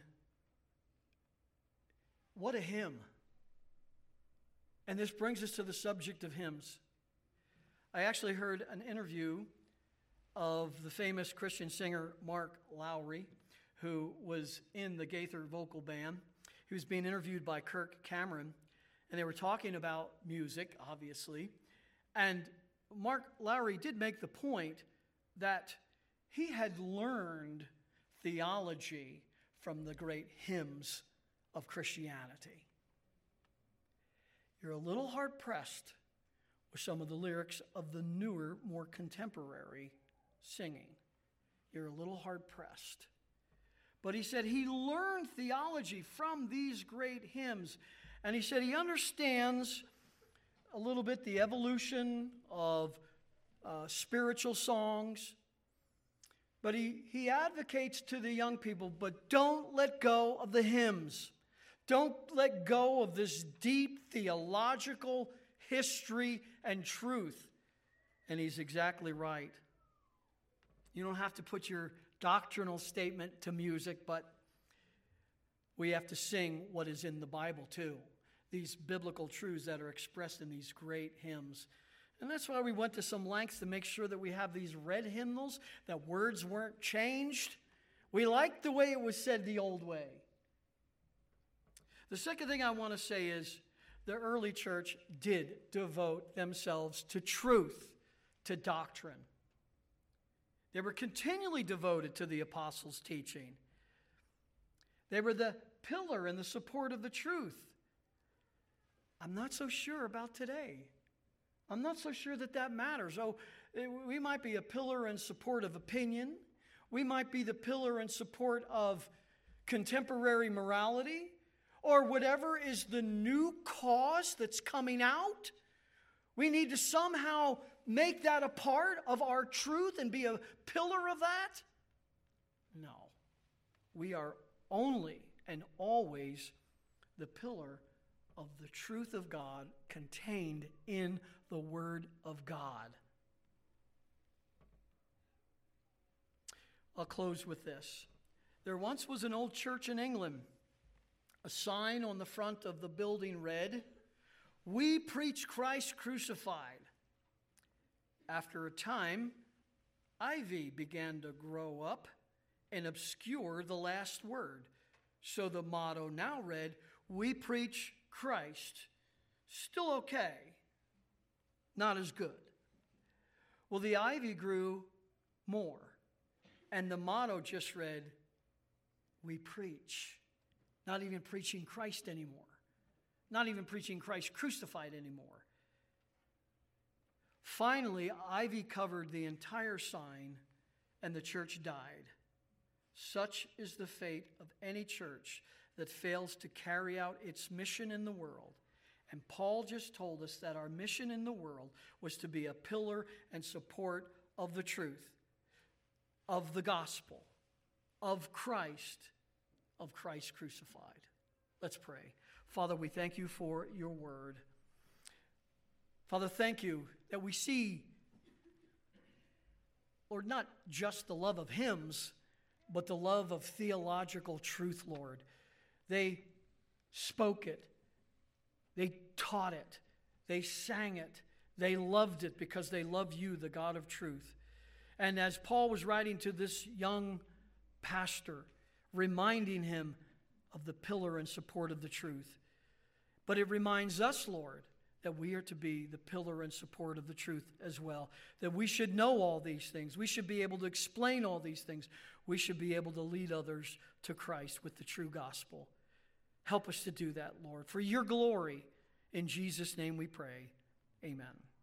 S1: what a hymn. And this brings us to the subject of hymns. I actually heard an interview of the famous Christian singer Mark Lowry, who was in the Gaither vocal band. He was being interviewed by Kirk Cameron, and they were talking about music, obviously. And Mark Lowry did make the point that he had learned theology from the great hymns of Christianity. You're a little hard-pressed with some of the lyrics of the newer, more contemporary singing. You're a little hard-pressed. But he said he learned theology from these great hymns. And he said he understands a little bit the evolution of uh, spiritual songs. But he, he advocates to the young people, but don't let go of the hymns. Don't let go of this deep theological history and truth. And he's exactly right. You don't have to put your doctrinal statement to music, but we have to sing what is in the Bible too. These biblical truths that are expressed in these great hymns. And that's why we went to some lengths to make sure that we have these red hymnals, that words weren't changed. We liked the way it was said the old way. The second thing I want to say is the early church did devote themselves to truth, to doctrine. They were continually devoted to the apostles' teaching. They were the pillar and the support of the truth. I'm not so sure about today. I'm not so sure that that matters. Oh, we might be a pillar and support of opinion. We might be the pillar and support of contemporary morality, or whatever is the new cause that's coming out. We need to somehow make that a part of our truth and be a pillar of that. No. We are only and always the pillar of the truth of God contained in the Word of God. I'll close with this. There once was an old church in England. A sign on the front of the building read, "We preach Christ crucified." After a time, ivy began to grow up and obscure the last word. So the motto now read, "We preach Christ." Still okay, not as good. Well, the ivy grew more, and the motto just read, "We preach." Not even preaching Christ anymore. Not even preaching Christ crucified anymore. Finally, ivy covered the entire sign, and the church died. Such is the fate of any church that fails to carry out its mission in the world. And Paul just told us that our mission in the world was to be a pillar and support of the truth, of the gospel, of Christ, of Christ crucified. Let's pray. Father, we thank you for your word. Father, thank you that we see, Lord, not just the love of hymns, but the love of theological truth, Lord. They spoke it. They taught it. They sang it. They loved it because they love you, the God of truth. And as Paul was writing to this young pastor, reminding him of the pillar and support of the truth. But it reminds us, Lord, that we are to be the pillar and support of the truth as well. That we should know all these things. We should be able to explain all these things. We should be able to lead others to Christ with the true gospel. Help us to do that, Lord. For your glory, in Jesus' name we pray. Amen.